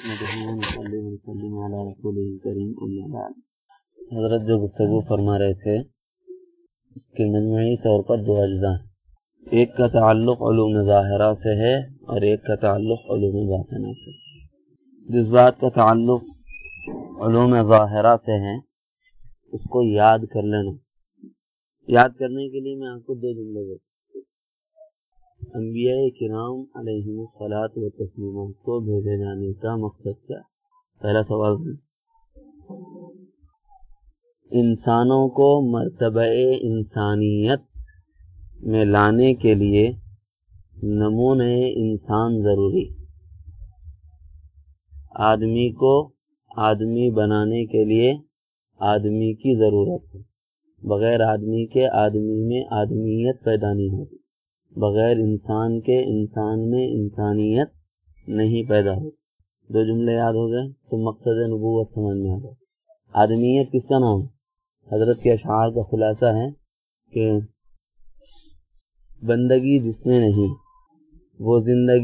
حضرت جو گفتگو فرما رہے تھے اس کے مجموعی طور پر دو اجزاء ہیں. ایک کا تعلق علوم ظاہرہ سے ہے اور ایک کا تعلق علوم باطنہ سے. جس بات کا تعلق علوم ظاہرہ سے ہے اس کو یاد کر لینا. یاد کرنے کے لیے میں آپ کو دو جملے دیتا ہوں. انبیاء کرام علیہم الصلاۃ و تسلیمہ کو بھیجے جانے کا مقصد کیا؟ پہلا سوال ہے. انسانوں کو مرتبہ انسانیت میں لانے کے لیے نمونۂ انسان ضروری. آدمی کو آدمی بنانے کے لیے آدمی کی ضرورت ہے. بغیر آدمی کے آدمی میں آدمیت پیدا نہیں ہوتی. بغیر انسان کے انسان میں انسانیت نہیں پیدا ہوتی. دو جملے یاد ہو گئے تو مقصد نبوت سمجھ میں آ گیا. آدمیت کس کا نام ہے؟ حضرت کے اشعار کا خلاصہ ہے کہ بندگی جس میں نہیں وہ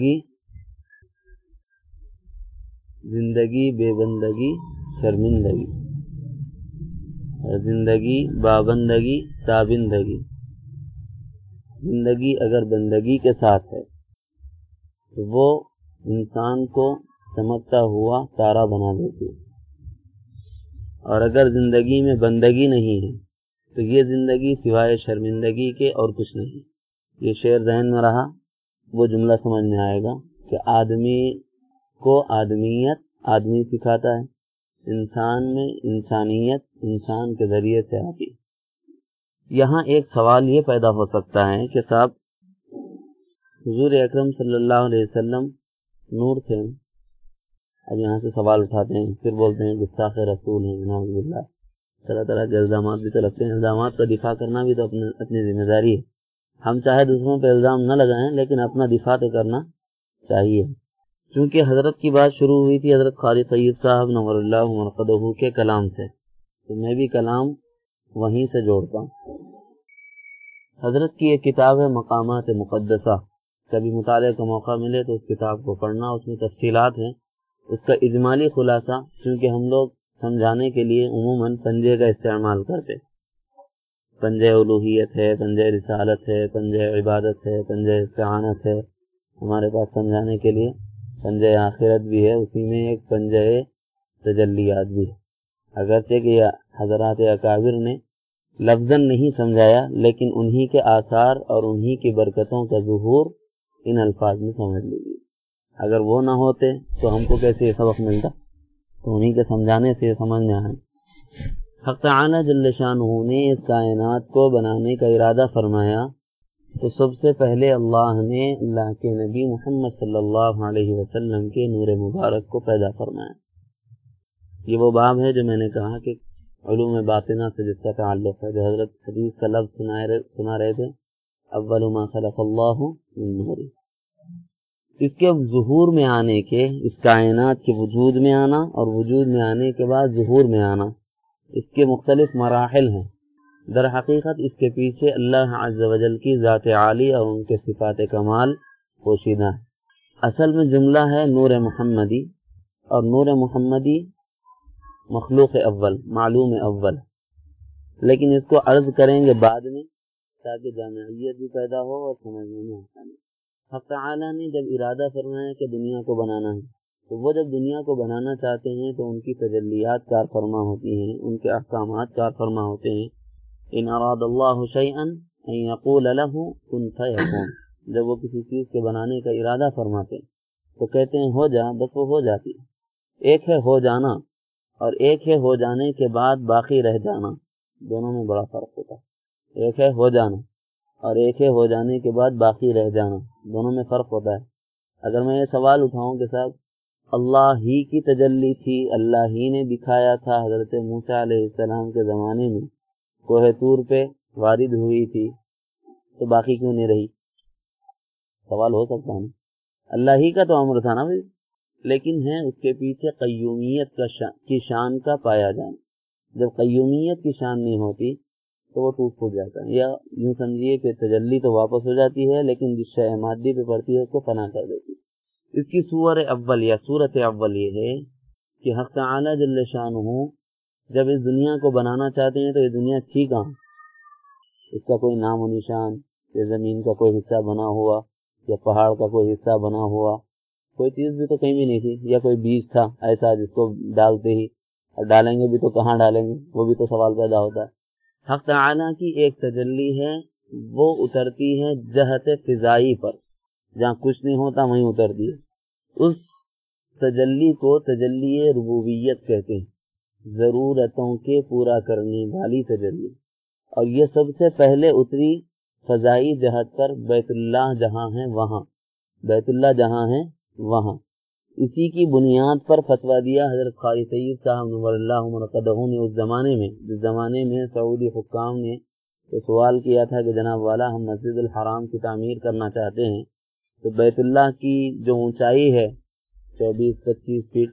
زندگی بے بندگی شرمندگی، زندگی بابندگی تابندگی. زندگی اگر بندگی کے ساتھ ہے تو وہ انسان کو چمکتا ہوا تارا بنا دیتی ہے، اور اگر زندگی میں بندگی نہیں ہے تو یہ زندگی سوائے شرمندگی کے اور کچھ نہیں. یہ شعر ذہن میں رہا وہ جملہ سمجھ میں آئے گا کہ آدمی کو آدمیت آدمی سکھاتا ہے، انسان میں انسانیت انسان کے ذریعے سے آتی ہے. یہاں ایک سوال یہ پیدا ہو سکتا ہے کہ صاحب حضور اکرم صلی اللہ علیہ وسلم نور تھے. اب یہاں سے سوال اٹھاتے ہیں پھر بولتے ہیں گستاخ رسول ہیں، نعوذ باللہ. طرح طرح کے الزامات بھی تو لگتے ہیں. الزامات کا دفاع کرنا بھی تو اپنی ذمہ داری ہے. ہم چاہے دوسروں پہ الزام نہ لگائیں لیکن اپنا دفاع تو کرنا چاہیے. چونکہ حضرت کی بات شروع ہوئی تھی حضرت خالد طیب صاحب نور اللہ مرقدہ کے کلام سے، تو میں بھی کلام وہیں سے جوڑتا ہوں. حضرت کی ایک کتاب ہے مقامات مقدسہ. کبھی مطالعے کا موقع ملے تو اس کتاب کو پڑھنا. اس میں تفصیلات ہیں. اس کا اجمالی خلاصہ چونکہ ہم لوگ سمجھانے کے لیے عموماً پنجے کا استعمال کرتے. پنجے الوہیت ہے، پنجے رسالت ہے، پنجے عبادت ہے، پنجے استعانت ہے. ہمارے پاس سمجھانے کے لیے پنجے آخرت بھی ہے، اسی میں ایک پنجے تجلیات بھی ہے. اگرچہ کہ حضرات اکابر نے لفظاً نہیں سمجھایا لیکن انہی کے آثار اور انہی کی برکتوں کا ظہور ان الفاظ میں سمجھ لیجیے. اگر وہ نہ ہوتے تو ہم کو کیسے یہ سبق ملتا؟ تو انہی کے سمجھانے سے یہ سمجھ میں آئے. حق تعالی جل شانہ نے اس کائنات کو بنانے کا ارادہ فرمایا تو سب سے پہلے اللہ نے اللہ کے نبی محمد صلی اللہ علیہ وسلم کے نور مبارک کو پیدا فرمایا. یہ وہ باب ہے جو میں نے کہا کہ علوم باطنہ سے جس کا تعلق ہے، جو حضرت حدیث کا لفظ سنا رہے تھے اول ما خلق اللہ من نور. اس کے ظہور میں آنے کے، اس کائنات کے وجود میں آنا اور وجود میں آنے کے بعد ظہور میں آنا، اس کے مختلف مراحل ہیں. در حقیقت اس کے پیچھے اللہ عز و جل کی ذات عالی اور ان کے صفات کمال پوشیدہ ہے. اصل میں جملہ ہے نور محمدی، اور نور محمدی مخلوق اول، معلوم اول، لیکن اس کو عرض کریں گے بعد میں تاکہ جامعیت بھی پیدا ہو اور سمجھنے میں آسانی. حق تعالی نے جب ارادہ فرمایا کہ دنیا کو بنانا ہے تو وہ جب دنیا کو بنانا چاہتے ہیں تو ان کی تجلیات کار فرما ہوتی ہیں، ان کے احکامات کار فرما ہوتے ہیں. ان اراد اللہ شیئا ان یقول له کن فیکون. جب وہ کسی چیز کے بنانے کا ارادہ فرماتے ہیں تو کہتے ہیں ہو جا، بس وہ ہو جاتی ہے. ایک ہے ہو جانا اور ایک ہے ہو جانے کے بعد باقی رہ جانا، دونوں میں بڑا فرق ہوتا ہے. ایک ہے ہو جانا اور ایک ہے ہو جانے کے بعد باقی رہ جانا، دونوں میں فرق ہوتا ہے. اگر میں یہ سوال اٹھاؤں کہ صاحب اللہ ہی کی تجلی تھی، اللہ ہی نے دکھایا تھا حضرت موسیٰ علیہ السلام کے زمانے میں، کوہ طور پہ وارد ہوئی تھی، تو باقی کیوں نہیں رہی؟ سوال ہو سکتا ہے نا. اللہ ہی کا تو امر تھا نا بھائی، لیکن ہے اس کے پیچھے قیومیت کی شان کا پایا جانا. جب قیومیت کی شان نہیں ہوتی تو وہ ٹوٹ پھوٹ جاتا ہے. یا یوں سمجھیے کہ تجلی تو واپس ہو جاتی ہے لیکن جس شے مادی پہ پڑتی ہے اس کو فنا کر دیتی ہے. اس کی صورت اول یہ ہے کہ حق تعالی جل شانہ جب اس دنیا کو بنانا چاہتے ہیں تو یہ دنیا تھی کہاں؟ اس کا کوئی نام و نشان، یا زمین کا کوئی حصہ بنا ہوا، یا پہاڑ کا کوئی حصہ بنا ہوا، کوئی چیز بھی تو کہیں بھی نہیں تھی. یا کوئی بیج تھا ایسا جس کو ڈالتے ہی، اور ڈالیں گے بھی تو کہاں ڈالیں گے، وہ بھی تو سوال پیدا ہوتا ہے. حق تعالی کی ایک تجلی ہے، وہ اترتی ہے جہت فضائی پر، جہاں کچھ نہیں ہوتا وہیں اترتی ہے. اس تجلی کو تجلی ربوبیت کہتے ہیں، ضرورتوں کے پورا کرنے والی تجلی. اور یہ سب سے پہلے اتری فضائی جہت پر، بیت اللہ جہاں ہیں وہاں، بیت اللہ جہاں ہیں وہاں. اسی کی بنیاد پر فتویٰ دیا حضرت قاری طیب صاحب نور اللہ مرقدہ نے اس زمانے میں، جس زمانے میں سعودی حکام نے یہ سوال کیا تھا کہ جناب والا ہم مسجد الحرام کی تعمیر کرنا چاہتے ہیں، تو بیت اللہ کی جو اونچائی ہے 24-25 فٹ،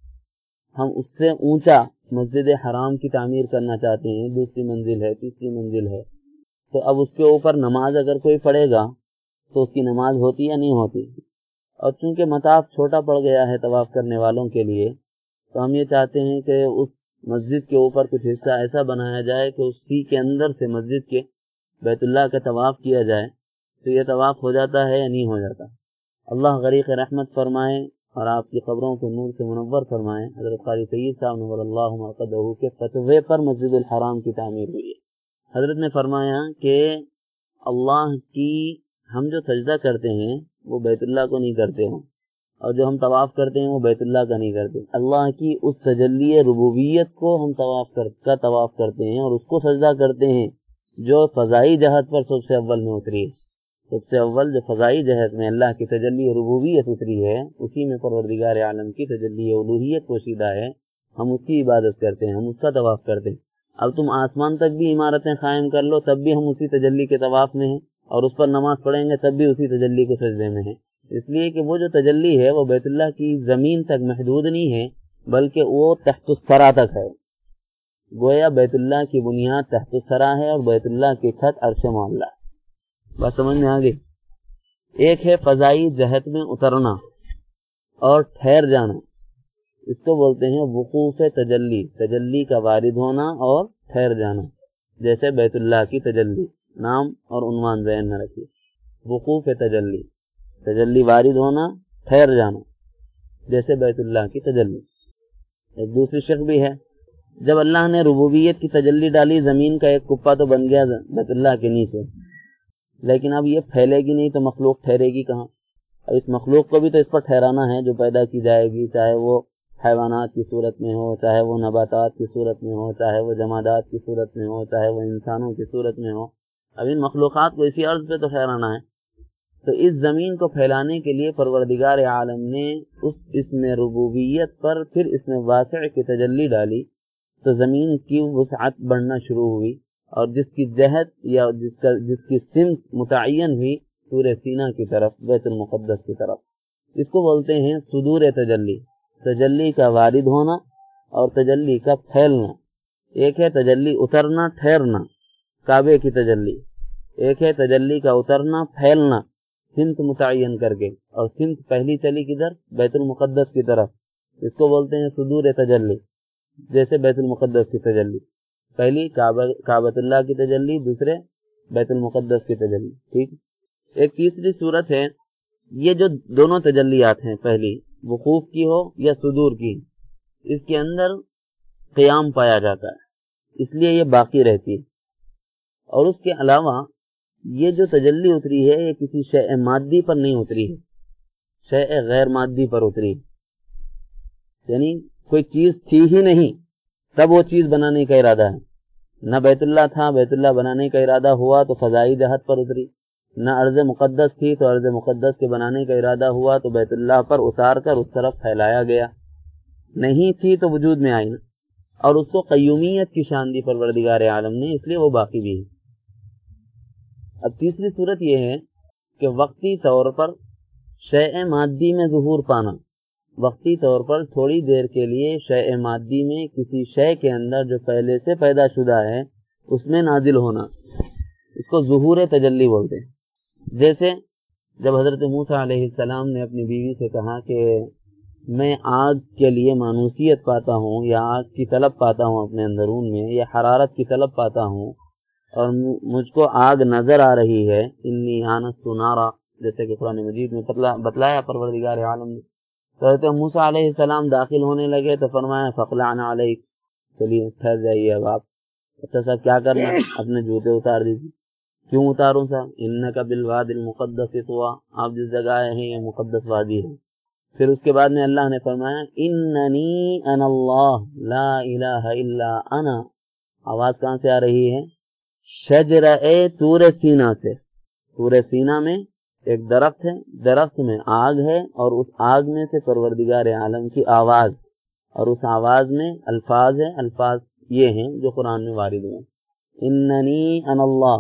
ہم اس سے اونچا مسجد حرام کی تعمیر کرنا چاہتے ہیں، دوسری منزل ہے، تیسری منزل ہے، تو اب اس کے اوپر نماز اگر کوئی پڑھے گا تو اس کی نماز ہوتی یا نہیں ہوتی؟ اور چونکہ مطاف چھوٹا پڑ گیا ہے طواف کرنے والوں کے لیے، تو ہم یہ چاہتے ہیں کہ اس مسجد کے اوپر کچھ حصہ ایسا بنایا جائے کہ اسی کے اندر سے مسجد کے بیت اللہ کا طواف کیا جائے. تو یہ طواف ہو جاتا ہے یا نہیں ہو جاتا؟ اللہ غریق رحمت فرمائے اور آپ کی قبروں کو نور سے منور فرمائے. حضرت قاری طیب صاحب نور اللہ مرقدہ کے فتوے پر مسجد الحرام کی تعمیر ہوئی ہے. حضرت نے فرمایا کہ اللہ کی ہم جو سجدہ کرتے ہیں وہ بیت اللہ کو نہیں کرتے ہیں، اور جو ہم طواف کرتے ہیں وہ بیت اللہ کا نہیں کرتے. اللہ کی اس تجلی ربوبیت کو ہم طواف کرتے ہیں اور اس کو سجدہ کرتے ہیں جو فضائی جہت پر سب سے اول میں اتری ہے. سب سے اول جو فضائی جہت میں اللہ کی تجلی ربوبیت اتری ہے، اسی میں پروردگار عالم کی تجلی الوہیت پوشیدہ ہے. ہم اس کی عبادت کرتے ہیں، ہم اس کا طواف کرتے ہیں. اب تم آسمان تک بھی عمارتیں قائم کر لو، تب بھی ہم اسی تجلی کے طواف میں ہیں، اور اس پر نماز پڑھیں گے تب بھی اسی تجلی کے سجدے میں ہیں. اس لیے کہ وہ جو تجلی ہے وہ بیت اللہ کی زمین تک محدود نہیں ہے، بلکہ وہ تحت الثری تک ہے. گویا بیت اللہ کی بنیاد تحت الثری ہے اور بیت اللہ کی چھت عرش معلیٰ ہے. بات سمجھ میں آگئی؟ ایک ہے فضائی جہت میں اترنا اور ٹھہر جانا، اس کو بولتے ہیں وقوف تجلی، تجلی کا وارد ہونا اور ٹھہر جانا. جیسے بیت اللہ کی تجلی، نام اور عنوان ذہن میں رکھیے. وقوف تجلی، تجلی وارد ہونا، ٹھہر جانا، جیسے بیت اللہ کی تجلی. ایک دوسری شق بھی ہے، جب اللہ نے ربوبیت کی تجلی ڈالی، زمین کا ایک کپا تو بن گیا بیت اللہ کے نیچے، لیکن اب یہ پھیلے گی نہیں تو مخلوق ٹھہرے گی کہاں؟ اب اس مخلوق کو بھی تو اس پر ٹھہرانا ہے جو پیدا کی جائے گی، چاہے وہ حیوانات کی صورت میں ہو، چاہے وہ نباتات کی صورت میں ہو، چاہے وہ جمادات کی صورت میں ہو، چاہے وہ انسانوں کی صورت میں ہو. اب ان مخلوقات کو اسی عرض پہ تو ٹھہرانا ہے. تو اس زمین کو پھیلانے کے لیے پروردگار عالم نے اس اسم ربوبیت پر پھر اسم واسع کی تجلی ڈالی، تو زمین کی وسعت بڑھنا شروع ہوئی، اور جس کی جہت یا جس کی سمت متعین ہوئی طور سینا کی طرف، بیت المقدس کی طرف. اس کو بولتے ہیں صدور تجلی، تجلی کا وارد ہونا اور تجلی کا پھیلنا. ایک ہے تجلی اترنا ٹھہرنا، کعبے کی تجلی. ایک ہے تجلی کا اترنا پھیلنا، سمت متعین کر کے، اور سمت پہلی چلی کدھر؟ بیت المقدس کی طرف. اس کو بولتے ہیں صدور تجلی. جیسے بیت المقدس کی تجلی، پہلی کعبۃ اللہ کی تجلی، دوسرے بیت المقدس کی تجلی. ٹھیک. ایک تیسری صورت ہے، یہ جو دونوں تجلیات ہیں، پہلی وقوف کی ہو یا صدور کی، اس کے اندر قیام پایا جاتا ہے، اس لیے یہ باقی رہتی ہے. اور اس کے علاوہ یہ جو تجلی اتری ہے یہ کسی شیء مادی پر نہیں اتری ہے، شیء غیر مادی پر اتری ہے. یعنی کوئی چیز تھی ہی نہیں تب وہ چیز بنانے کا ارادہ ہے. نہ بیت اللہ تھا، بیت اللہ بنانے کا ارادہ ہوا تو فضائی جہت پر اتری. نہ ارض مقدس تھی تو ارض مقدس کے بنانے کا ارادہ ہوا تو بیت اللہ پر اتار کر اس طرف پھیلایا گیا. نہیں تھی تو وجود میں آئی نا، اور اس کو قیومیت کی شان دی پروردگار عالم نے، اس لیے وہ باقی بھی ہے. اب تیسری صورت یہ ہے کہ وقتی طور پر شیء مادی میں ظہور پانا، وقتی طور پر تھوڑی دیر کے لیے شیء مادی میں کسی شے کے اندر جو پہلے سے پیدا شدہ ہے اس میں نازل ہونا، اس کو ظہور تجلی بولتے ہیں. جیسے جب حضرت موسیٰ علیہ السلام نے اپنی بیوی سے کہا کہ میں آگ کے لیے مانوسیت پاتا ہوں یا آگ کی طلب پاتا ہوں اپنے اندرون میں یا حرارت کی طلب پاتا ہوں اور مجھ کو آگ نظر آ رہی ہے، انی آنست نارا، جیسے کہ قرآن مجید میں بتلایا پروردگار عالم نے. حضرت موسیٰ علیہ السلام داخل ہونے لگے تو فرمایا فقلعنا علیک، چلیے ٹھہر جائیے اب آپ. اچھا صاحب کیا کرنا؟ اپنے جوتے اتار دیجیے. کیوں اتاروں صاحب؟ انک بالوادی المقدس طویٰ، آپ جس جگہ آئے ہیں یہ مقدس وادی ہے. پھر اس کے بعد میں اللہ نے فرمایا اننی انا اللہ لا الہ الا انا. آواز کہاں سے آ رہی ہے؟ شجرہ طور سینا سے. طور سینا میں ایک درخت ہے، درخت میں آگ ہے اور اس آگ میں سے پروردگار عالم کی آواز، اور اس آواز میں الفاظ ہیں. الفاظ یہ ہیں جو قرآن میں وارد ہیں، اننی انا اللہ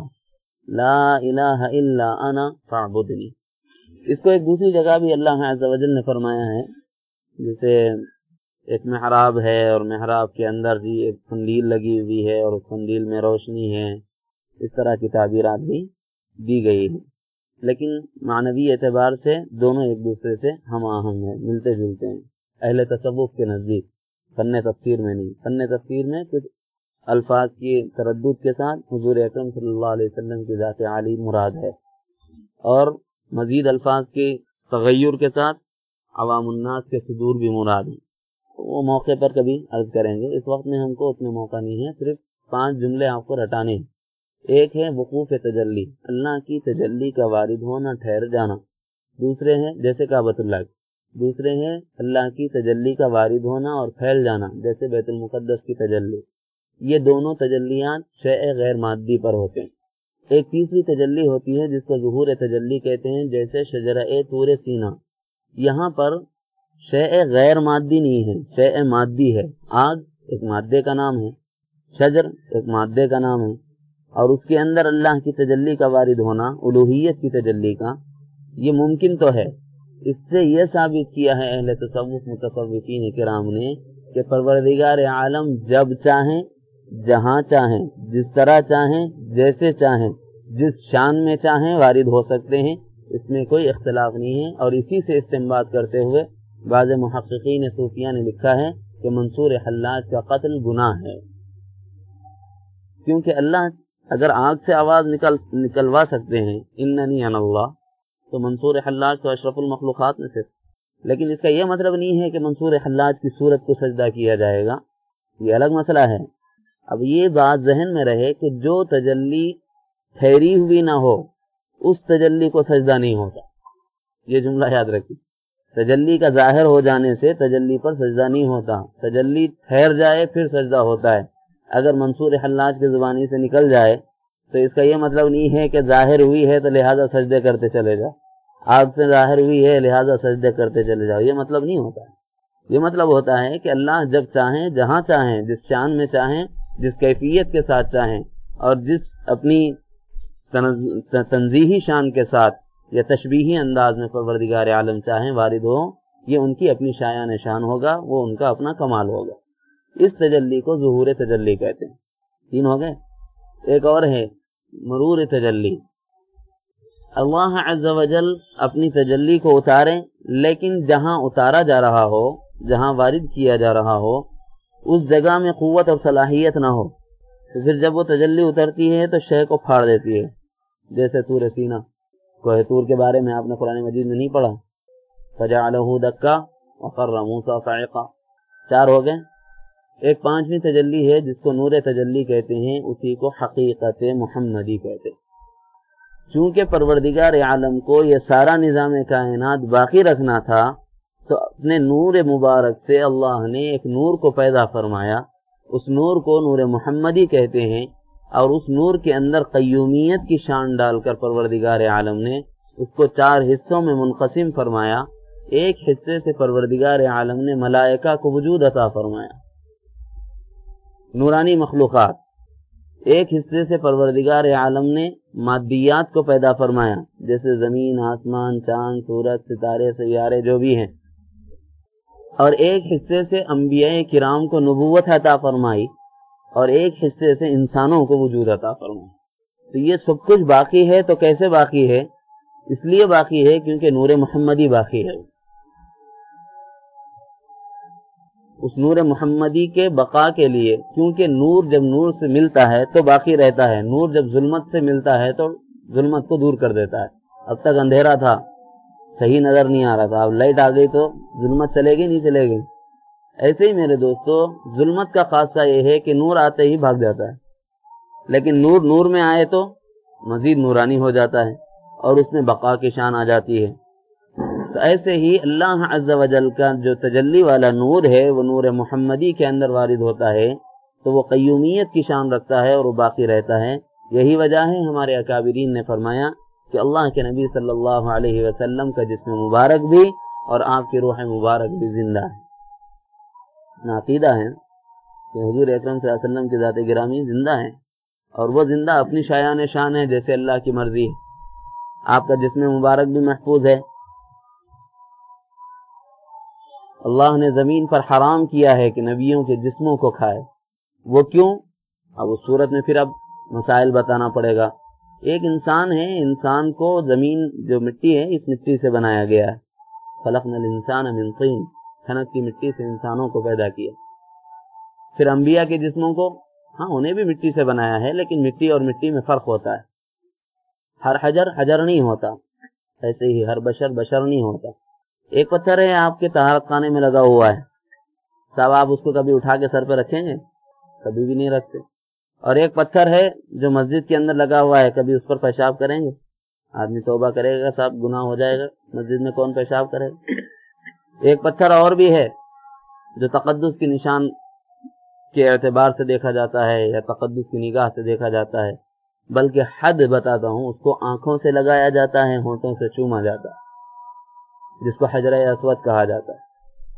لا الہ الا انا فاعبدنی. اس کو ایک دوسری جگہ بھی اللہ عز و جل نے فرمایا ہے، جیسے ایک محراب ہے اور محراب کے اندر بھی ایک قندیل لگی ہوئی ہے اور اس قندیل میں روشنی ہے. اس طرح کی تعبیرات بھی دی گئی ہیں، لیکن معنوی اعتبار سے دونوں ایک دوسرے سے ہم آہنگ ہیں، ملتے جلتے ہیں. اہل تصوف کے نزدیک، فن تفسیر میں نہیں. فن تفسیر میں کچھ الفاظ کی تردد کے ساتھ حضور اکرم صلی اللہ علیہ وسلم کی ذات عالی مراد ہے، اور مزید الفاظ کے تغیر کے ساتھ عوام الناس کے صدور بھی مراد ہیں. وہ موقع پر کبھی عرض کریں گے، اس وقت میں ہم کو اتنا موقع نہیں ہے. صرف 5 جملے آپ کو رٹانے ہیں. ایک ہے وقوف تجلی، اللہ کی تجلی کا وارد ہونا، ٹھہر جانا. دوسرے ہیں جیسے کعبۃ اللہ، دوسرے ہیں اللہ کی تجلی کا وارد ہونا اور پھیل جانا جیسے بیت المقدس کی تجلی. یہ دونوں تجلیات شیء غیر مادی پر ہوتے ہیں. ایک تیسری تجلی ہوتی ہے جس کو ظہور تجلی کہتے ہیں، جیسے شجرہ طور سینا. یہاں پر شیء غیر مادی نہیں ہے، شیء مادی ہے. آگ ایک مادے کا نام ہے، شجر ایک مادے کا نام ہے، اور اس کے اندر اللہ کی تجلی کا وارد ہونا، الوہیت کی تجلی کا، یہ ممکن تو ہے. اس سے یہ ثابت کیا ہے اہل تصوف متصوفین کرام نے کہ پروردگار عالم جب چاہیں، جہاں چاہیں، جس طرح چاہیں، جیسے چاہیں، جس شان میں چاہیں وارد ہو سکتے ہیں. اس میں کوئی اختلاف نہیں ہے. اور اسی سے استنباط کرتے ہوئے بعض محققین صوفیہ نے لکھا ہے کہ منصور حلاج کا قتل گناہ ہے، کیونکہ اللہ اگر آگ سے آواز نکلوا سکتے ہیں اننی انا اللہ، تو منصور حلاج تو اشرف المخلوقات میں سے. لیکن اس کا یہ مطلب نہیں ہے کہ منصور حلاج کی صورت کو سجدہ کیا جائے گا، یہ الگ مسئلہ ہے. اب یہ بات ذہن میں رہے کہ جو تجلی ٹھہری ہوئی نہ ہو اس تجلی کو سجدہ نہیں ہوتا. یہ جملہ یاد رکھیے، تجلی کا ظاہر ہو جانے سے تجلی پر سجدہ نہیں ہوتا. تجلی ٹھہر جائے پھر سجدہ ہوتا ہے. اگر منصور حلاج کی زبانی سے نکل جائے تو اس کا یہ مطلب نہیں ہے کہ ظاہر ہوئی ہے تو لہٰذا سجدے کرتے چلے جاؤ، آگ سے ظاہر ہوئی ہے لہٰذا سجدے کرتے چلے جاؤ. یہ مطلب نہیں ہوتا ہے. یہ مطلب ہوتا ہے کہ اللہ جب چاہیں، جہاں چاہیں، جس شان میں چاہیں، جس کیفیت کے ساتھ چاہیں، اور جس اپنی تنزیہی شان کے ساتھ یا تشبیہی انداز میں پروردگار عالم چاہیں وارد ہو، یہ ان کی اپنی شایان شان ہوگا، وہ ان کا اپنا کمال ہوگا. اس تجلی کو ظہور تجلی کہتے ہیں. 3 ہو گئے. ایک اور ہے مرور تجلی. اللہ عز و جل اپنی تجلی کو اتاریں، لیکن جہاں اتارا جا رہا ہو، جہاں وارد کیا جا رہا ہو، اس جگہ میں قوت اور صلاحیت نہ ہو، تو پھر جب وہ تجلی اترتی ہے تو شے کو پھاڑ دیتی ہے. جیسے طور سینا، کوہ طور کے بارے میں آپ نے قرآن مجید میں نہیں پڑھا؟ فجعلہ دکا وخر موسیٰ صعقا. 4 ہو گئے. ایک 5ویں تجلی ہے جس کو نور تجلی کہتے ہیں، اسی کو حقیقت محمدی کہتے ہیں. چونکہ پروردگار عالم کو یہ سارا نظام کائنات باقی رکھنا تھا، تو اپنے نور مبارک سے اللہ نے ایک نور کو پیدا فرمایا. اس نور کو نور محمدی کہتے ہیں، اور اس نور کے اندر قیومیت کی شان ڈال کر پروردگار عالم نے اس کو 4 حصوں میں منقسم فرمایا. ایک حصے سے پروردگار عالم نے ملائکہ کو وجود عطا فرمایا، نورانی مخلوقات. ایک حصے سے پروردگار عالم نے مادیات کو پیدا فرمایا، جیسے زمین، آسمان، چاند، سورج، ستارے، سیارے جو بھی ہیں. اور ایک حصے سے انبیاء کرام کو نبوت عطا فرمائی، اور ایک حصے سے انسانوں کو وجود عطا فرمائی. تو یہ سب کچھ باقی ہے. تو کیسے باقی ہے؟ اس لیے باقی ہے کیونکہ نور محمدی باقی ہے. اس نور محمدی کے بقا کے لیے، کیونکہ نور جب نور سے ملتا ہے تو باقی رہتا ہے، نور جب ظلمت سے ملتا ہے تو ظلمت کو دور کر دیتا ہے. اب تک اندھیرا تھا، صحیح نظر نہیں آ رہا تھا، اب لائٹ آ گئی تو ظلمت چلے گی نہیں چلے گی. ایسے ہی میرے دوستو ظلمت کا خاصہ یہ ہے کہ نور آتے ہی بھاگ جاتا ہے، لیکن نور نور میں آئے تو مزید نورانی ہو جاتا ہے اور اس میں بقا کی شان آ جاتی ہے. تو ایسے ہی اللہ عز و جل کا جو تجلی والا نور ہے وہ نور محمدی کے اندر وارد ہوتا ہے تو وہ قیومیت کی شان رکھتا ہے اور وہ باقی رہتا ہے. یہی وجہ ہے ہمارے اکابرین نے فرمایا کہ اللہ کے نبی صلی اللہ علیہ وسلم کا جسم مبارک بھی اور آپ کی روح مبارک بھی زندہ ہے. عقیدہ ہے کہ حضور اکرم صلی اللہ علیہ وسلم کی ذات گرامی زندہ ہے اور وہ زندہ اپنی شایان شان ہے جیسے اللہ کی مرضی ہے. آپ کا جسم مبارک بھی محفوظ ہے. اللہ نے زمین پر حرام کیا ہے کہ نبیوں کے جسموں کو کھائے. وہ کیوں؟ اب اس صورت میں پھر اب مسائل بتانا پڑے گا. ایک انسان ہے، انسان کو زمین جو مٹی ہے اس مٹی سے بنایا گیا ہے. خلقنا الانسان من طین، کھنک کی مٹی سے انسانوں کو پیدا کیا. پھر انبیاء کے جسموں کو ہاں انہیں بھی مٹی سے بنایا ہے، لیکن مٹی اور مٹی میں فرق ہوتا ہے. ہر حجر حجر نہیں ہوتا، ایسے ہی ہر بشر بشر نہیں ہوتا. ایک پتھر ہے آپ کے طہارت خانے میں لگا ہوا ہے، صاحب آپ اس کو کبھی اٹھا کے سر پہ رکھیں گے؟ کبھی بھی نہیں رکھتے. اور ایک پتھر ہے جو مسجد کے اندر لگا ہوا ہے، کبھی اس پر پیشاب کریں گے؟ آدمی توبہ کرے گا صاحب گناہ ہو جائے گا، مسجد میں کون پیشاب کرے گا؟ ایک پتھر اور بھی ہے جو تقدس کی نشان کے اعتبار سے دیکھا جاتا ہے یا تقدس کی نگاہ سے دیکھا جاتا ہے، بلکہ حد بتاتا ہوں، اس کو آنکھوں سے لگایا جاتا ہے، ہونٹوں سے چوما جاتا ہے، جس کو حجر اسود کہا جاتا ہے.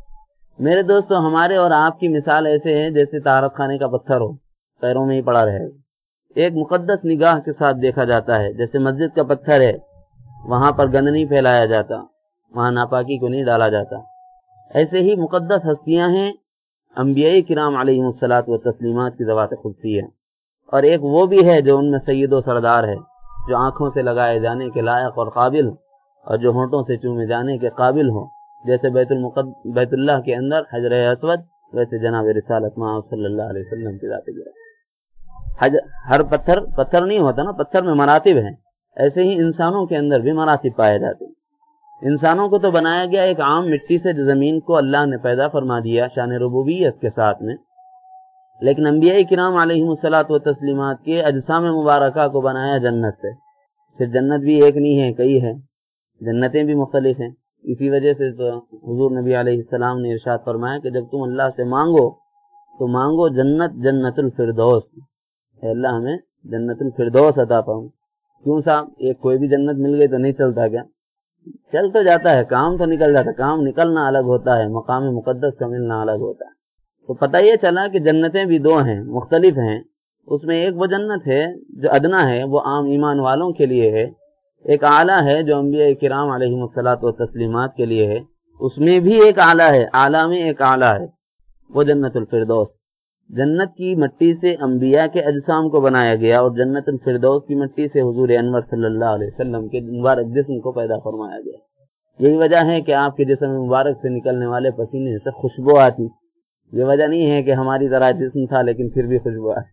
میرے دوستو ہمارے اور آپ کی مثال ایسے ہے جیسے طہارت خانے کا پتھر ہو، پیروں میں ہی پڑا رہے. ایک مقدس نگاہ کے ساتھ دیکھا جاتا ہے. جیسے مسجد کا پتھر ہے، وہاں پر گند نہیں پھیلایا جاتا، وہاں ناپاکی کو نہیں ڈالا جاتا. ایسے ہی مقدس ہستیاں ہیں انبیاء کرام علیہم الصلاۃ و تسلیمات کی ذوات خصوصی ہے. اور ایک وہ بھی ہے جو ان میں سید و سردار ہے، جو آنکھوں سے لگائے جانے کے لائق اور قابل اور جو ہونٹوں سے چومے جانے کے قابل ہو. جیسے بیت اللہ کے اندر حجر اسود، ویسے جناب رسالت مآب صلی اللہ علیہ وسلم کی ذات گرامی. ہر پتھر نہیں ہوتا نا، پتھر میں مراتب ہیں. ایسے ہی انسانوں کے اندر بھی مراتب پائے جاتے ہیں. انسانوں کو تو بنایا گیا ایک عام مٹی سے، جو زمین کو اللہ نے پیدا فرما دیا شان ربوبیت کے ساتھ میں. لیکن انبیاء کرام علیہم الصلاۃ و تسلیمات کے اجسام مبارکہ کو بنایا جنت سے. پھر جنت بھی ایک نہیں ہے، کئی ہے، جنتیں بھی مختلف ہیں. اسی وجہ سے تو حضور نبی علیہ السلام نے ارشاد فرمایا کہ جب تم اللہ سے مانگو تو مانگو جنت الفردوس، اے اللہ ہمیں جنت الفردوس عطا پاؤں. کیوں صاحب ایک کوئی بھی جنت مل گئی تو نہیں چلتا کیا؟ چل تو جاتا ہے، کام تو نکل جاتا ہے. کام نکلنا الگ ہوتا ہے، مقام مقدس کا ملنا الگ ہوتا ہے. تو پتہ یہ چلا کہ جنتیں بھی دو ہیں، مختلف ہیں. اس میں ایک وہ جنت ہے جو ادنا ہے، وہ عام ایمان والوں کے لیے ہے. ایک اعلیٰ ہے جو انبیاء کرام علیہم الصلاۃ و تسلیمات کے لیے ہے. اس میں بھی ایک اعلیٰ ہے، اعلیٰ میں ایک اعلیٰ ہے، وہ جنت الفردوس. جنت کی مٹی سے انبیاء کے اجسام کو بنایا گیا اور جنت الفردوس کی مٹی سے حضور انور صلی اللہ علیہ وسلم کے مبارک جسم کو پیدا فرمایا گیا. یہی وجہ ہے کہ آپ کے جسم مبارک سے نکلنے والے پسینے سے خوشبو آتی. یہ وجہ نہیں ہے کہ ہماری طرح جسم تھا لیکن پھر بھی خوشبو آتی.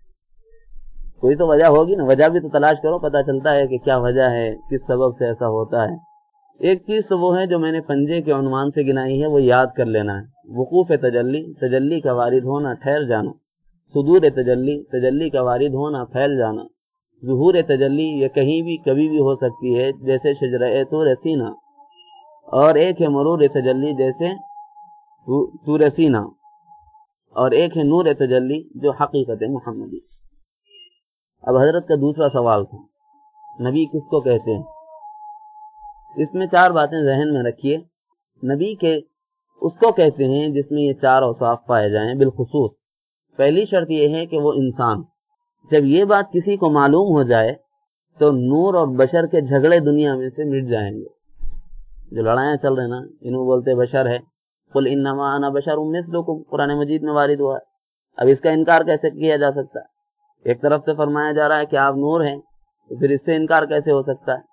کوئی تو وجہ ہوگی نا، وجہ بھی تو تلاش کرو، پتہ چلتا ہے کہ کیا وجہ ہے، کس سبب سے ایسا ہوتا ہے. ایک چیز تو وہ ہے جو میں نے پنجے کے عنوان سے گنائی ہے، وہ یاد کر لینا ہے. وقوف تجلی، تجلی کا وارد ہونا، ٹھہر جانا. صدور تجلی، تجلی کا وارد ہونا، پھیل جانا. ظہور تجلی یہ کہیں بھی کبھی بھی ہو سکتی ہے، جیسے شجرہ طور سینا. اور ایک ہے مرور تجلی جیسے طور سینا. اور ایک ہے نور تجلی جو حقیقت محمدی. اب حضرت کا دوسرا سوال تھا، نبی کس کو کہتے ہیں؟ اس میں چار باتیں ذہن میں رکھیے. نبی کے اس کو کہتے ہیں جس میں یہ چار اوصاف پائے جائیں بالخصوص. پہلی شرط یہ ہے کہ وہ انسان. جب یہ بات کسی کو معلوم ہو جائے تو نور اور بشر کے جھگڑے دنیا میں سے مٹ جائیں گے. جو لڑائیاں چل رہے نا، انہوں بولتے بشر ہے، قل انما انا بشر مثلکم، قرآن مجید میں وارد ہوا ہے. اب اس کا انکار کیسے کیا جا سکتا ہے؟ ایک طرف سے فرمایا جا رہا ہے کہ آپ نور ہیں، تو پھر اس سے انکار کیسے ہو سکتا ہے؟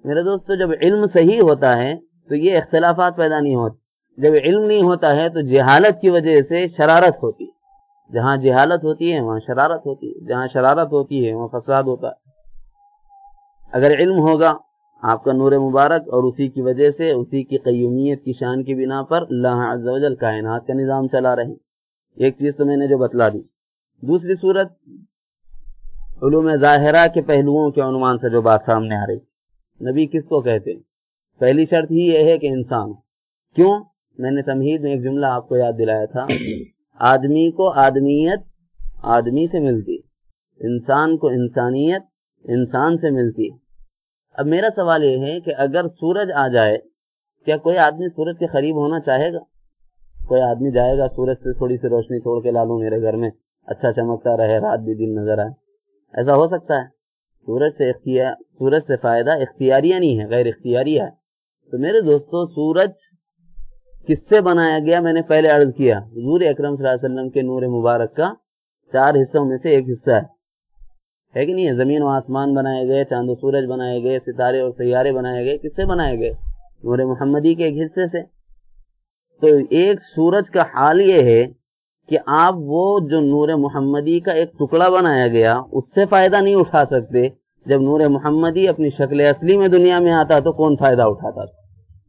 میرے دوستو جب علم صحیح ہوتا ہے تو یہ اختلافات پیدا نہیں ہوتے. جب علم نہیں ہوتا ہے تو جہالت کی وجہ سے شرارت ہوتی ہے. جہاں جہالت ہوتی ہے وہاں شرارت ہوتی ہے, جہاں شرارت ہوتی ہے وہاں فساد ہوتا ہے. اگر علم ہوگا آپ کا نور مبارک, اور اسی کی وجہ سے اسی کی قیومیت کی شان کی بنا پر اللہ عز و جل کائنات کا نظام چلا رہے ہیں. ایک چیز تو میں نے جو بتلا دی. دوسری صورت علوم ظاہرہ کے پہلوؤں کے عنوان سے جو بات سامنے آ رہی, نبی کس کو کہتے ہیں؟ پہلی شرط ہی یہ ہے کہ انسان. کیوں؟ میں نے تمہید میں ایک جملہ آپ کو یاد دلایا تھا, آدمی کو آدمیت آدمی سے ملتی, انسان کو انسانیت انسان سے ملتی. اب میرا سوال یہ ہے کہ اگر سورج آ جائے, کیا کوئی آدمی سورج کے قریب ہونا چاہے گا؟ کوئی آدمی جائے گا سورج سے تھوڑی سی روشنی توڑ کے لا لوں میرے گھر میں, اچھا چمکتا رہے, رات بھی دن نظر آئے؟ ایسا ہو سکتا ہے؟ سورج سے فائدہ اختیاریہ نہیں ہے, غیر اختیاریہ ہے. تو میرے دوستو کہ کس سے بنایا گیا؟ میں نے پہلے عرض کیا, حضور اکرم صلی اللہ علیہ وسلم کے نور مبارک کا 4 حصوں میں سے ایک حصہ ہے کہ نہیں ہے؟ زمین و آسمان بنائے گئے, چاند و سورج بنائے گئے, ستارے اور سیارے بنائے گئے. کس سے بنائے گئے؟ نور محمدی کے ایک حصے سے. تو ایک سورج کا حال یہ ہے کہ آپ وہ جو نور محمدی کا ایک ٹکڑا بنایا گیا اس سے فائدہ نہیں اٹھا سکتے. جب نور محمدی اپنی شکل اصلی میں دنیا میں آتا تو کون فائدہ اٹھاتا تھا؟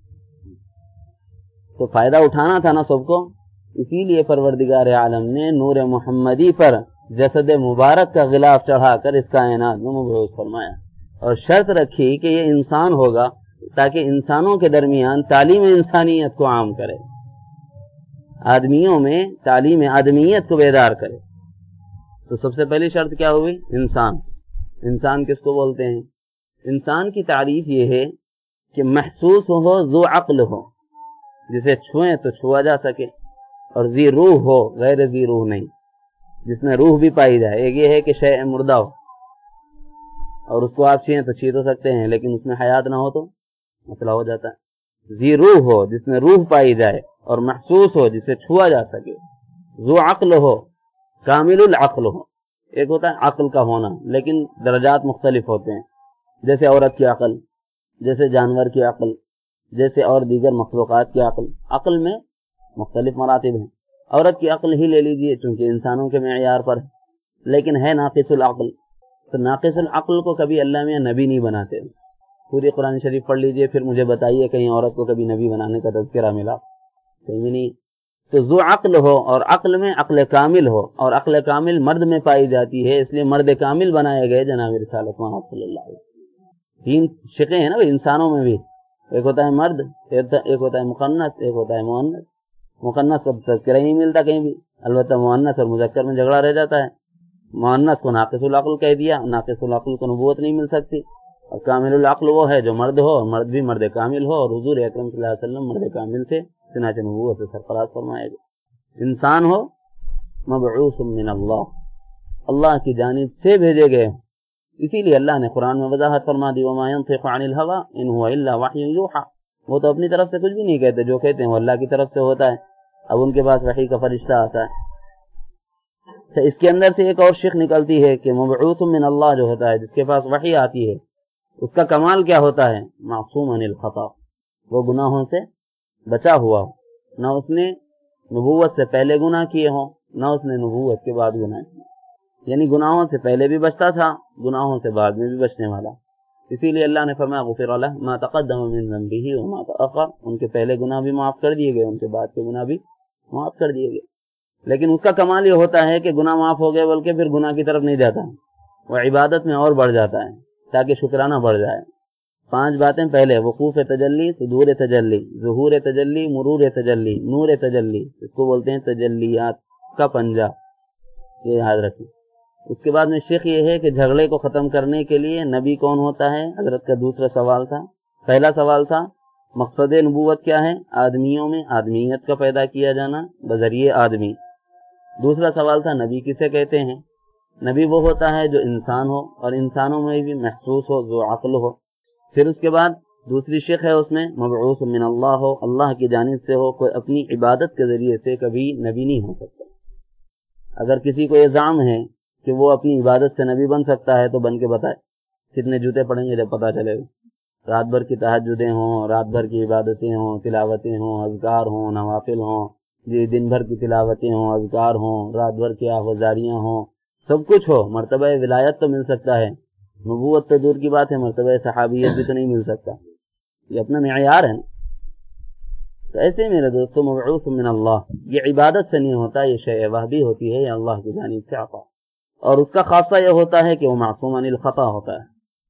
تو فائدہ اٹھانا تھا نا سب کو. اسی لیے پروردگار عالم نے نور محمدی پر جسد مبارک کا غلاف چڑھا کر اس کائنات میں مبعوث فرمایا, اور شرط رکھی کہ یہ انسان ہوگا تاکہ انسانوں کے درمیان تعلیم انسانیت کو عام کرے, آدمیوں میں تعلیم آدمیت کو بیدار کرے. تو سب سے پہلی شرط کیا ہوئی؟ انسان. انسان کس کو بولتے ہیں؟ انسان کی تعریف یہ ہے کہ محسوس ہو, ذو عقل ہو, جسے چھوئیں تو چھوا جا سکے, اور ذی روح ہو, غیر ذی روح نہیں, جس میں روح بھی پائی جائے. ایک یہ ہے کہ شیء مردہ ہو اور اس کو آپ چھیئیں تو چھین تو سکتے ہیں, لیکن اس میں حیات نہ ہو تو مسئلہ ہو جاتا ہے. ذی روح ہو, جس میں روح پائی جائے, اور محسوس ہو, جسے چھوا جا سکے. ذو عقل ہو, کامل العقل ہو. ایک ہوتا ہے عقل کا ہونا, لیکن درجات مختلف ہوتے ہیں, جیسے عورت کی عقل, جیسے جانور کی عقل, جیسے اور دیگر مخلوقات کی عقل. عقل میں مختلف مراتب ہیں. عورت کی عقل ہی لے لیجئے, چونکہ انسانوں کے معیار پر ہے, لیکن ہے ناقص العقل. تو ناقص العقل کو کبھی اللہ میاں نبی نہیں بناتے. پوری قرآن شریف پڑھ لیجئے, پھر مجھے بتائیے کہیں عورت کو کبھی نبی بنانے کا تذکرہ ملا؟ کہیں بھی نہیں. تو ذو عقل ہو, اور عقل میں عقل کامل ہو, اور عقل کامل مرد میں پائی جاتی ہے, اس لیے مرد کامل بنائے گئے جناب رسالت محمد صلی اللہ علیہ وسلم. 3 شقیں ہیں نا انسانوں میں بھی, ایک ہوتا ہے مرد, ایک ہوتا ہے مخنث, ایک ہوتا ہے مؤنث. مخنث کا تذکرہ ہی نہیں ملتا کہیں بھی, البتہ مؤنث اور مذکر میں جھگڑا رہ جاتا ہے. مؤنث کو ناقص العقل کہہ دیا, ناقص العقل کو نبوت نہیں مل سکتی. اور کامل العقل وہ ہے جو مرد ہو, اور مرد بھی مرد کامل ہو, اور حضور اکرم صلی اللہ علیہ وسلم مرد کامل تھے, چنانچہ نبوت سے سرفراز فرمائے گا. انسان ہو مبعوث من اللہ, اللہ کی جانب سے بھیجے گئے. اسی لیے اللہ نے قرآن میں وضاحت فرما دی, وما ينطق عن الهوى ان هو الا وحی یوحى. وہ تو اپنی طرف سے کچھ بھی نہیں کہتے, جو کہتے ہیں وہ اللہ کی طرف سے ہوتا ہے. اب ان کے پاس وحی کا فرشتہ آتا ہے. اس کے اندر سے ایک اور شق نکلتی ہے کہ مبعوث من اللہ جو ہوتا ہے, جس کے پاس وحی آتی ہے, اس کا کمال کیا ہوتا ہے؟ معصوم عن الخطا, وہ گناہوں سے بچا ہوا ہو. نہ اس نے نبوت سے پہلے گناہ کیے ہوں, نہ اس نے نبوت کے بعد گناہ کیے. یعنی گناہوں سے پہلے بھی بچتا تھا, گناہوں سے بعد میں بھی بچنے والا. اسی لیے اللہ نے فرمایا غفر لہ ما تقدم من ذنبہ وما تأخر. ان کے پہلے گناہ بھی معاف کر دیے گئے, ان کے بعد کے گناہ بھی معاف کر دیے گئے. لیکن اس کا کمال یہ ہوتا ہے کہ گناہ معاف ہو گئے بلکہ پھر گناہ کی طرف نہیں جاتا, وہ عبادت میں اور بڑھ جاتا ہے تاکہ شکرانہ بڑھ جائے. 5 باتیں پہلے: وقوف تجلی, صدور تجلی, ظہور تجلی, مرور تجلی, نور تجلی. اس کو بولتے ہیں تجلیات کا پنجہ, یہ یاد رکھیں. اس کے بعد میں شیخ یہ ہے کہ جھگڑے کو ختم کرنے کے لیے نبی کون ہوتا ہے؟ حضرت کا دوسرا سوال تھا. پہلا سوال تھا مقصد نبوت کیا ہے؟ آدمیوں میں آدمیت کا پیدا کیا جانا بذریعہ آدمی. دوسرا سوال تھا نبی کسے کہتے ہیں؟ نبی وہ ہوتا ہے جو انسان ہو, اور انسانوں میں بھی محسوس ہو, جو عقل ہو. پھر اس کے بعد دوسری شق ہے اس میں مبعوث من اللہ ہو, اللہ کی جانب سے ہو. کوئی اپنی عبادت کے ذریعے سے کبھی نبی نہیں ہو سکتا. اگر کسی کو یہ زعم ہے کہ وہ اپنی عبادت سے نبی بن سکتا ہے تو بن کے بتائے, کتنے جوتے پڑیں گے جب پتہ چلے گا. رات بھر کی تہجدیں ہوں، رات بھر کی عبادتیں ہوں، تلاوتیں ہوں، اذکار ہوں، نوافل ہوں، جی دن بھر کی تلاوتیں ہوں، اذکار ہوں، رات بھر کی آوازاریاں ہوں، سب کچھ ہو، مرتبہ ولایت تو مل سکتا ہے، نبوت تو دور کی بات ہے، مرتبہ صحابیت بھی تو نہیں مل سکتا، یہ اپنا معیار ہے نا۔ تو ایسے میرے دوستو مبعوث من اللہ، یہ عبادت سے نہیں ہوتا، یہ شیء وحبی ہوتی ہے، یہ اللہ کی جانب سے عطا، اور اس کا خاصہ یہ ہوتا ہے کہ وہ معصوم عن الخطا ہوتا ہے۔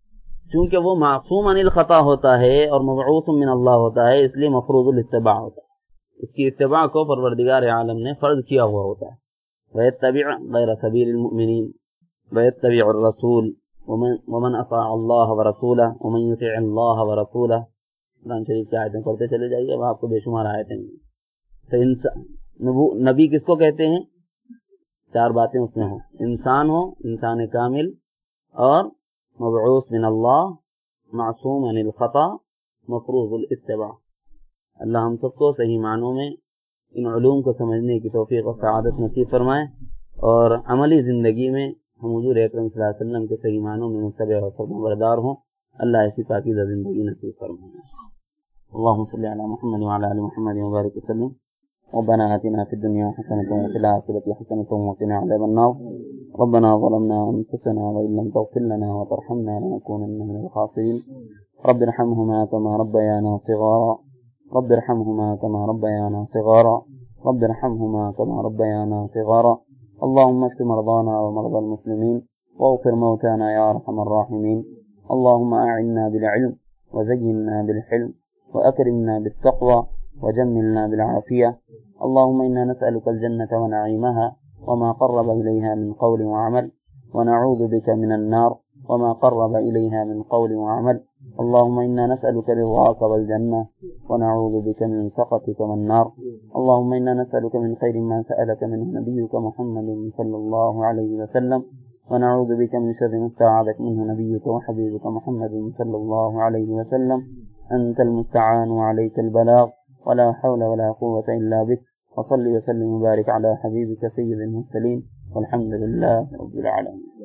چونکہ وہ معصوم عن الخطا ہوتا ہے اور مبعوث من اللہ ہوتا ہے، اس لیے مفروض الاتباع ہوتا ہے، اس کی اتباع کو پروردگار عالم نے فرض کیا ہوا ہوتا ہے۔ وَيَتَّبِعْ غَيْرَ سَبِيلِ الْمُؤْمِنِينَ وَيَتَّبِعُ الرَّسُولَ وَمَنْ أَطَاعَ اللَّهَ وَرَسُولَهُ وَمَنْ يُطِعِ اللَّهَ وَرَسُولَهُ، قرآن شریف کی آیتیں پڑھتے چلے جائیے، اب آپ کو بے شمار آیتیں ہیں۔ تو نبی کس کو کہتے ہیں؟ چار باتیں اس میں ہوں، انسان ہو، انسان کامل، اور مبعوث من اللہ، معصوم عن الخطا، مفروض الاتباع۔ اللہ ہم سب کو صحیح معنوں میں ان علوم کو سمجھنے کی توفیق اور سعادت نصیب فرمائے، اور عملی زندگی میں ہم حضور اکرم صلی اللہ علیہ وسلم کے صحیح معنوں میں متبع اور فرمانبردار ہوں۔ اللہ ایسی پاکیزہ زندگی نصیب فرمائے۔ اللهم صل على محمد وعلى آل محمد وبارك وسلم۔ ربنا آتنا في الدنيا حسنة وفي الآخرة حسنة وقنا عذاب النار۔ ربنا ظلمنا أنفسنا وإن لم تغفر لنا وترحمنا لنكونن من الخاسرين۔ رب ارحمهما كما ربيانا صغارا، رب ارحمهما كما ربيانا صغارا، رب ارحمهما كما ربيانا صغارا۔ اللهم اشف مرضانا ومرضى المسلمين واغفر موتانا يا أرحم الراحمين۔ اللهم أعنا بالعلم وزينا بالحلم وأكرمنا بالتقوى وجملنا بالعافية۔ اللهم إنا نسألك الجنة ونعيمها وما قرب إليها من قول وعمل، ونعوذ بك من النار وما قرب إليها من قول وعمل۔ اللهم إنا نسألك رضاك والجنة ونعوذ بك من سخطك والنار۔ اللهم إنا نسألك من خير ما سألك منه نبيك محمد صلى الله عليه وسلم، ونعوذ بك من شر ما استعاذك منه نبيك وحبيبك محمد صلى الله عليه وسلم۔ أنت المستعان وعليك البلاغ، ولا حول ولا قوة إلا بك، وصل وسلم وبارك على حبيبك سيد المرسلين، والحمد لله رب العالمين۔